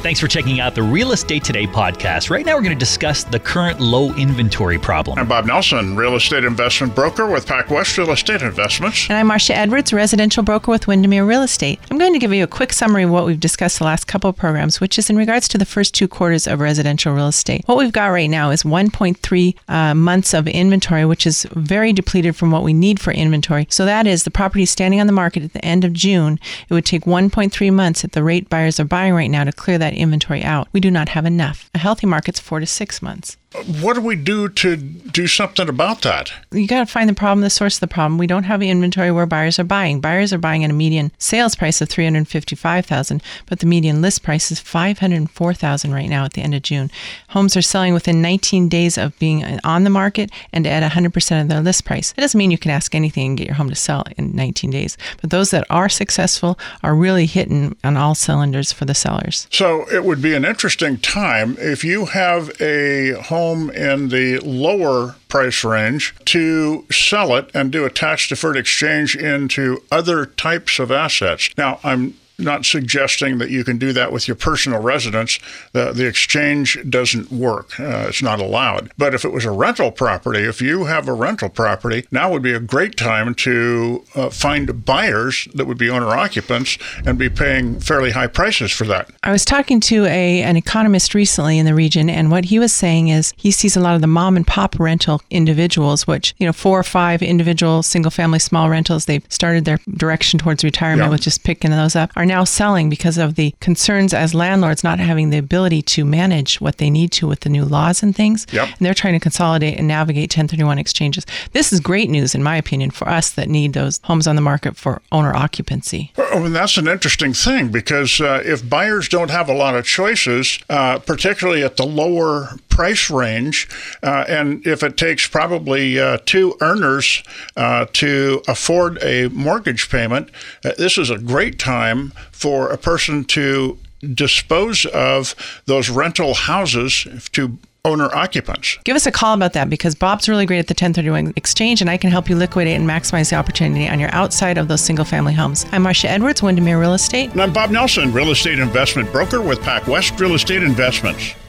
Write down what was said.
Thanks for checking out the Real Estate Today podcast. Right now, we're going to discuss the current low inventory problem. I'm Bob Nelson, real estate investment broker with PacWest Real Estate Investments. And I'm Marcia Edwards, residential broker with Windermere Real Estate. I'm going to give you a quick summary of what we've discussed the last couple of programs, which is in regards to the first 2 quarters of residential real estate. What we've got right now is 1.3 months of inventory, which is very depleted from what we need for inventory. So that is the property standing on the market at the end of June. It would take 1.3 months at the rate buyers are buying right now to clear that inventory out. We do not have enough. A healthy market's 4 to 6 months. What do we do to do something about that? You got to find the problem, the source of the problem. We don't have inventory where buyers are buying. Buyers are buying at a median sales price of $355,000, but the median list price is $504,000 right now at the end of June. Homes are selling within 19 days of being on the market and at 100% of their list price. It doesn't mean you can ask anything and get your home to sell in 19 days, but those that are successful are really hitting on all cylinders for the sellers. So it would be an interesting time if you have a home in the lower price range to sell it and do a tax-deferred exchange into other types of assets. Now, I'm not suggesting that you can do that with your personal residence. The exchange doesn't work. It's not allowed. But if it was a rental property, if you have a rental property, now would be a great time to find buyers that would be owner-occupants and be paying fairly high prices for that. I was talking to an economist recently in the region, and what he was saying is he sees a lot of the mom-and-pop rental individuals, which, 4 or 5 individual single-family small rentals, they've started their direction towards retirement with just picking those up, are now selling because of the concerns as landlords not having the ability to manage what they need to with the new laws and things. Yep. And they're trying to consolidate and navigate 1031 exchanges. This is great news, in my opinion, for us that need those homes on the market for owner occupancy. Well, and that's an interesting thing because if buyers don't have a lot of choices, particularly at the lower price range, and if it takes probably 2 earners to afford a mortgage payment, this is a great time for a person to dispose of those rental houses to owner occupants. Give us a call about that because Bob's really great at the 1031 exchange and I can help you liquidate and maximize the opportunity on your outside of those single family homes. I'm Marcia Edwards, Windermere Real Estate. And I'm Bob Nelson, real estate investment broker with PacWest Real Estate Investments.